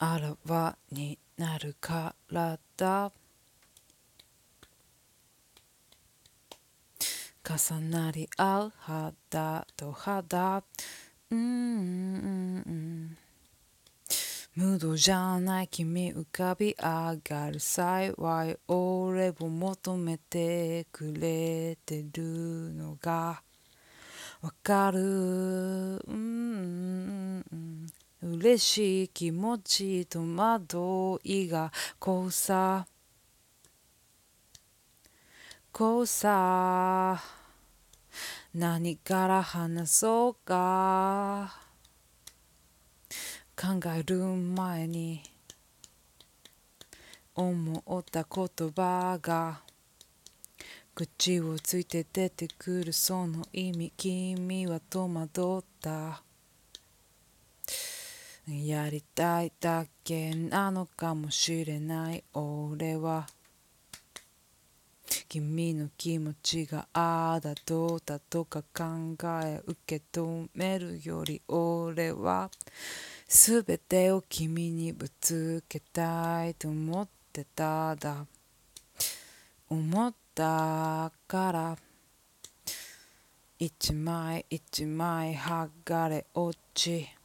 あらわになる体重なり合う肌と肌無度じゃない君浮かび上がる幸い俺を求めてくれてるのがわかる嬉しい気持ちと戸惑いが交差何から話そうか考える前に思った言葉が口をついて出てくるその意味君は戸惑ったやりたいだけなのかもしれない俺は君の気持ちがああだどうだとか考え受け止めるより俺は全てを君にぶつけたいと思ってただ思ったから一枚一枚剥がれ落ち